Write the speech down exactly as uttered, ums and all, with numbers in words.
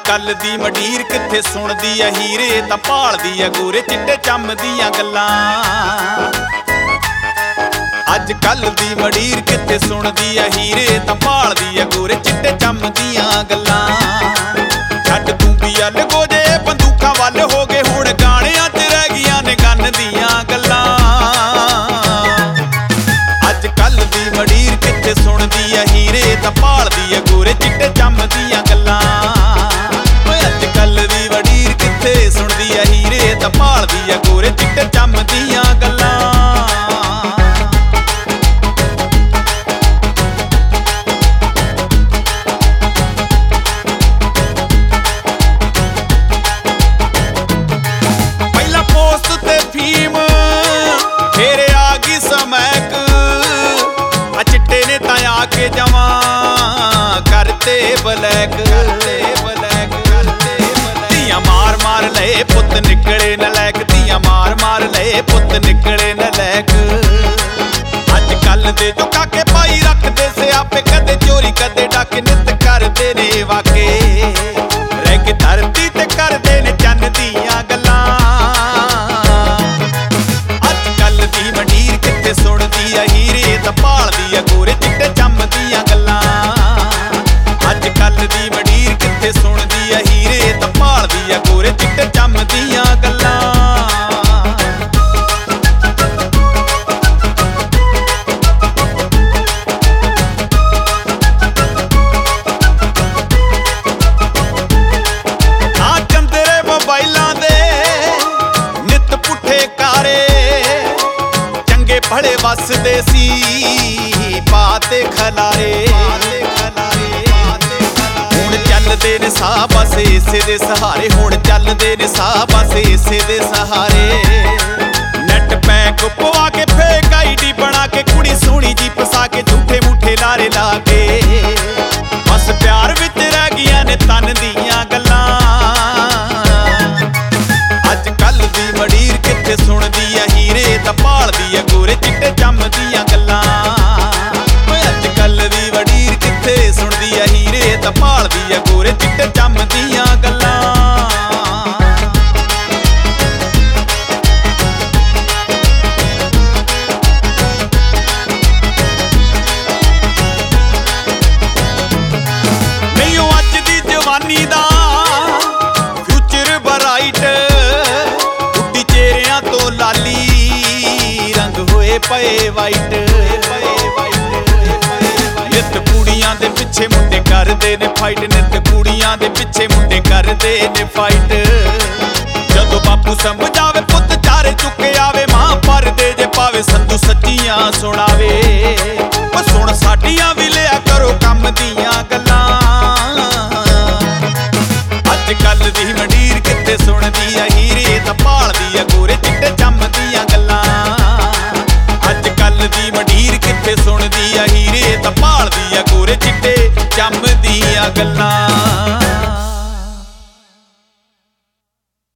कल दी मंडीर कित्थे सुणदी आ हीरे तां भालदी आ गोरे चिट्टे चम दियां गल्लां। अज कल दी मंडीर कित्थे सुणदी आ हीरे तां भालदी आ गोरे चिट्टे चम दियां गल्लां। छड्ड तूं भी अल गोजे बंदूकां वल हो गए हुण गाणियां च रह गईयां ने गन दियां गल्लां। अज कल दी मंडीर कित्थे सुणदी आ हीरे तां भालदी आ गोरे चिट्टे चम दियां गल्लां। सुनदी आ हीरे तां भालदी आ गोरे चिट्टे चम दियां गल्लां। पहला पोस्ट ते फीम फिर आ गई समैक आ चिट्टे ने तां आके जवां करते ब्लैक करते ब्लैक करते मार मार ले पुत निकले नलैक दियां मार मार ले पुत निकले नलैक। अज कल दे जो काके पाई रखदे सियापे कदे चोरी कदे डाके नित करदे ने वाके रह के धरती ते करदे ने चन दियां गल्लां। अज कल दी मंडीर कित्थे सुणदी आ हीरे तां भालदी आ गोरे चिट्टे चम दियां गल्लां। अज कल दी मंडीर कित्थे सुणदी आ हीरे तां भालदी आ गोरे चिट्टे चम दियां गल्लां। आ चंदरे मोबाइलां दे नित पुट्ठे कारे चंगे भले वसदे सी पाते खलारे। चलदे ने साह बस इसे दे सहारे हुण चलदे ने साह बस इसे दे सहारे। नैट पैक पवा के फेक आई डी बना के कुड़ी सोहनी जी फसा के झूठे मूठे लारे ला के बस प्यार विच रह गईयां ने तन दियां गल्लां। अज कल दी मंडीर कित्थे सुणदी आ हीरे तां भालदी आ गोरे चिट्टे चम दियां गल्लां। अज कल दी मंडीर कित्थे सुणदी आ हीरे तां भालदी आ गोरे चिट्टे चम दियां गल्लां। नहीं ओ अज दी जवानी दा फ्यूचर ब्राइट बुड्ढी चेहरियां तो लाली रंग होए पए वाइट। नित कुड़ियां दे पिछे मुंडे करदे ने फाइट नित कुड़ियां दे पिछे मुंडे करदे ने फाइट। जदों बापू समझावे पुत चारे चुके आवे मां परदे जे पावे संधू सच्चियां सुणावे। ओ सुण साडियां भी लिया करो कम दियां गल्लां। अज कल दी मंडीर कित्थे सुणदी आ हीरे तां भालदी आ गोरे चिट्टे चम दियां गल्लां। अज कल दी मंडीर कित्थे सुणदी आ हीरे तां भालदी आ गोरे चिट्टे चम दियां गल्लां।